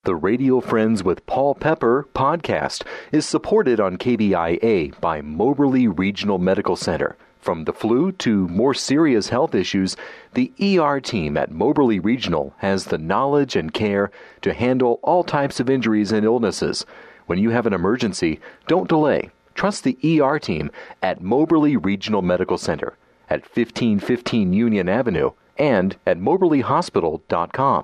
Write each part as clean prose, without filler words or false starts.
The Radio Friends with Paul Pepper podcast is supported on KBIA by Moberly Regional Medical Center. From the flu to more serious health issues, the ER team at Moberly Regional has the knowledge and care to handle all types of injuries and illnesses. When you have an emergency, don't delay. Trust the ER team at Moberly Regional Medical Center at 1515 Union Avenue and at moberlyhospital.com.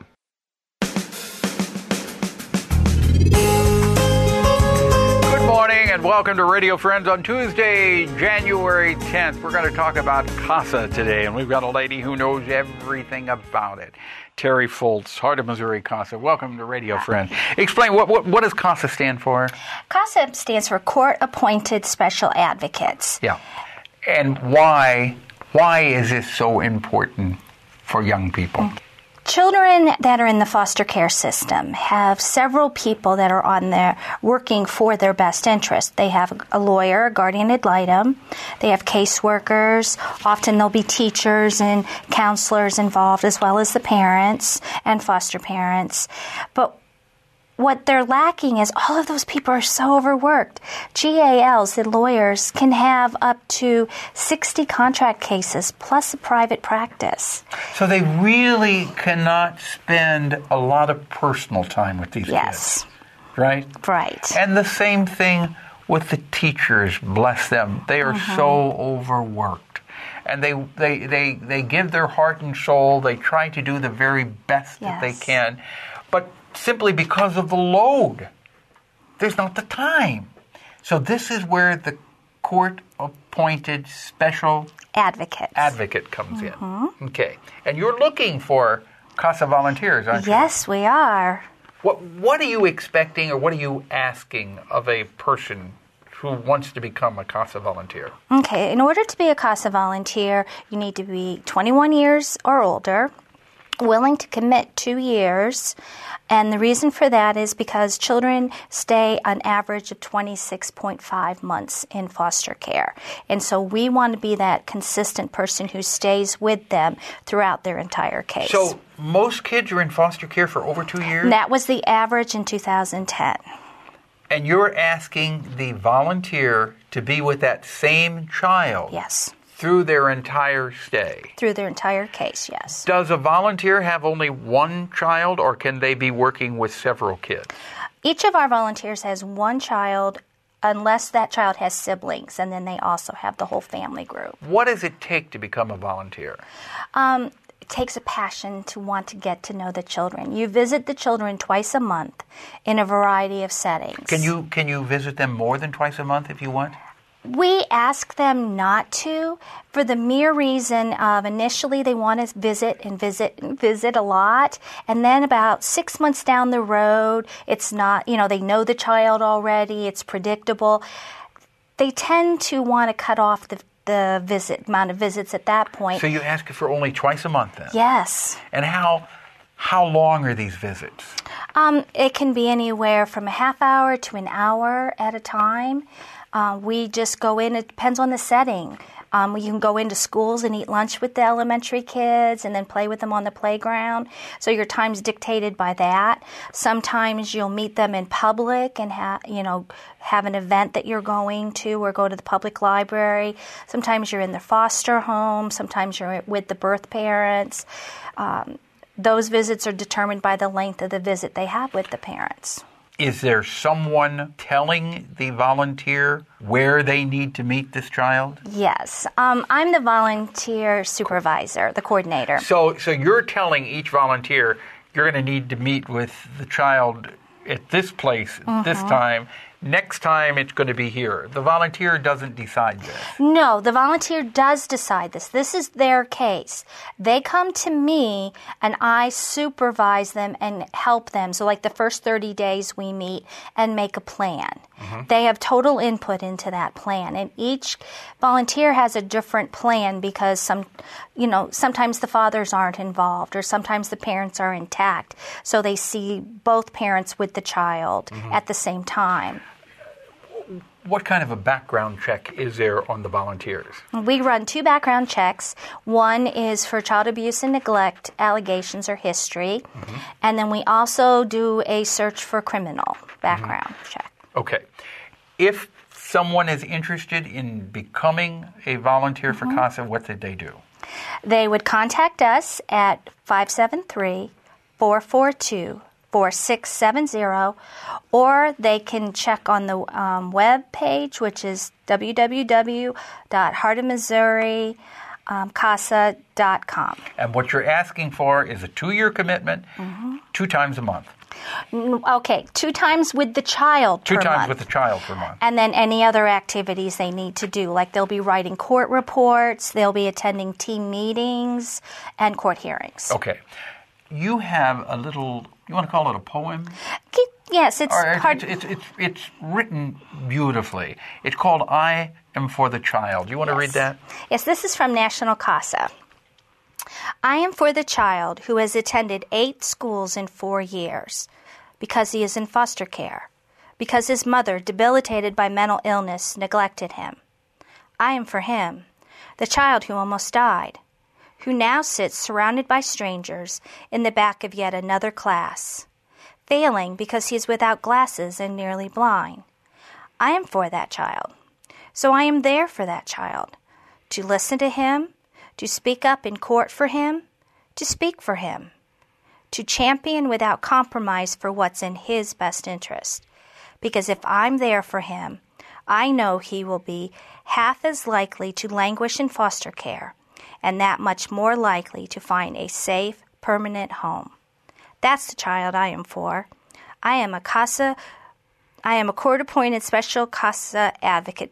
And welcome to Radio Friends on Tuesday, January 10th. We're going to talk about CASA today, and we've got a lady who knows everything about it. Terry Foltz, Heart of Missouri CASA. Welcome to Radio Friends. Explain, what does CASA stand for? CASA stands for Court Appointed Special Advocates. Yeah. And why is this so important for young people? Children that are in the foster care system have several people that are on there working for their best interest. They have a lawyer, a guardian ad litem. They have caseworkers. Often there'll be teachers and counselors involved, as well as the parents and foster parents. But what they're lacking is all of those people are so overworked. GALs, the lawyers, can have up to 60 contract cases plus a private practice. So they really cannot spend a lot of personal time with these Yes. kids, right? Right. And the same thing with the teachers, bless them. They are so overworked. And they give their heart and soul. They try to do the very best that they can. But simply because of the load, there's not the time. So this is where the court-appointed special advocate comes in. Okay. And you're looking for CASA volunteers, aren't you? Yes, we are. What are you expecting, or what are you asking of a person who wants to become a CASA volunteer? Okay. In order to be a CASA volunteer, you need to be 21 years or older, willing to commit 2 years. And the reason for that is because children stay an average of 26.5 months in foster care. And so we want to be that consistent person who stays with them throughout their entire case. So most kids are in foster care for over 2 years? That was the average in 2010. And you're asking the volunteer to be with that same child? Yes. Through their entire stay? Through their entire case, yes. Does a volunteer have only one child, or can they be working with several kids? Each of our volunteers has one child, unless that child has siblings, and then they also have the whole family group. What does it take to become a volunteer? It takes a passion to want to get to know the children. You visit the children twice a month in a variety of settings. Can you visit them more than twice a month if you want? We ask them not to, for the mere reason of initially they want to visit a lot, and then about 6 months down the road, it's not, they know the child already, it's predictable. They tend to want to cut off the amount of visits at that point. So you ask for only twice a month then? Yes. And how long are these visits? It can be anywhere from a half hour to an hour at a time. We just go in, it depends on the setting. You can go into schools and eat lunch with the elementary kids and then play with them on the playground. So your time's dictated by that. Sometimes you'll meet them in public and have an event that you're going to, or go to the public library. Sometimes you're in the foster home. Sometimes you're with the birth parents. Those visits are determined by the length of the visit they have with the parents. Is there someone telling the volunteer where they need to meet this child? Yes. I'm the volunteer supervisor, the coordinator. So you're telling each volunteer you're going to need to meet with the child at this place at this time. Next time it's going to be here. The volunteer doesn't decide this. No, the volunteer does decide this. This is their case. They come to me and I supervise them and help them. So like the first 30 days we meet and make a plan. They have total input into that plan. And each volunteer has a different plan because sometimes the fathers aren't involved or sometimes the parents are intact. So they see both parents with the child at the same time. What kind of a background check is there on the volunteers? We run 2 background checks. One is for child abuse and neglect allegations or history. And then we also do a search for criminal background check. Okay. If someone is interested in becoming a volunteer for CASA, what did they do? They would contact us at 573-442-4670, or they can check on the web page, which is www.heartofmissouri.casa.com. And what you're asking for is a 2-year commitment, 2 times a month. Okay, 2 times with the child per month. 2 times with the child per month. And then any other activities they need to do, like they'll be writing court reports, they'll be attending team meetings, and court hearings. Okay. You have a little, you want to call it a poem? Yes, it's hard. It's written beautifully. It's called I Am for the Child. You want to read that? Yes, this is from National CASA. I am for the child who has attended 8 schools in 4 years because he is in foster care, because his mother, debilitated by mental illness, neglected him. I am for him, the child who almost died, who now sits surrounded by strangers in the back of yet another class, failing because he is without glasses and nearly blind. I am for that child. So I am there for that child, to listen to him, to speak up in court for him, to speak for him, to champion without compromise for what's in his best interest. Because if I'm there for him, I know he will be half as likely to languish in foster care and that much more likely to find a safe, permanent home. That's the child I am for. I am a court-appointed special CASA advocate.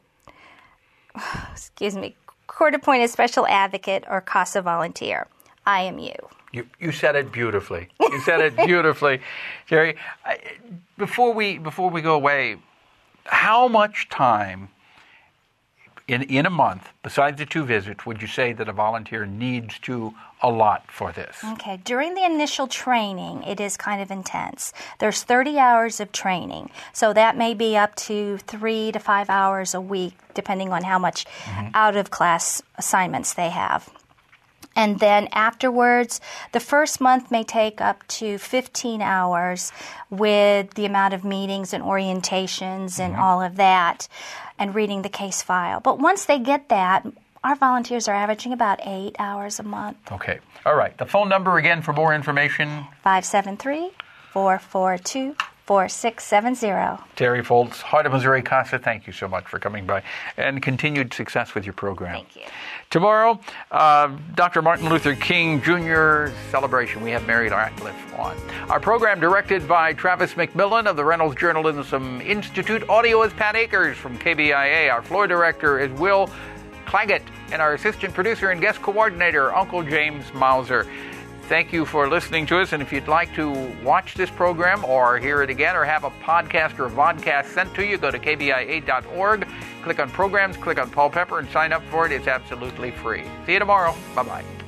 Court-appointed special advocate or CASA volunteer. I am you. You said it beautifully. You said it beautifully, Jerry. Before we go away, how much time in a month, besides the 2 visits, would you say that a volunteer needs to allot for this? Okay. During the initial training, it is kind of intense. There's 30 hours of training, so that may be up to 3 to 5 hours a week, depending on how much out-of-class assignments they have. And then afterwards, the first month may take up to 15 hours with the amount of meetings and orientations and all of that, and reading the case file. But once they get that, our volunteers are averaging about 8 hours a month. Okay. All right. The phone number again for more information? 573-442-4670. Terry Foltz, Heart of Missouri CASA, thank you so much for coming by, and continued success with your program. Thank you. Tomorrow, Dr. Martin Luther King Jr. celebration. We have Mary Ratcliffe on. Our program directed by Travis McMillan of the Reynolds Journalism Institute. Audio is Pat Akers from KBIA. Our floor director is Will Claggett, and our assistant producer and guest coordinator, Uncle James Mauser. Thank you for listening to us, and if you'd like to watch this program or hear it again or have a podcast or a vodcast sent to you, go to kbia.org, click on programs, click on Paul Pepper, and sign up for it. It's absolutely free. See you tomorrow. Bye-bye.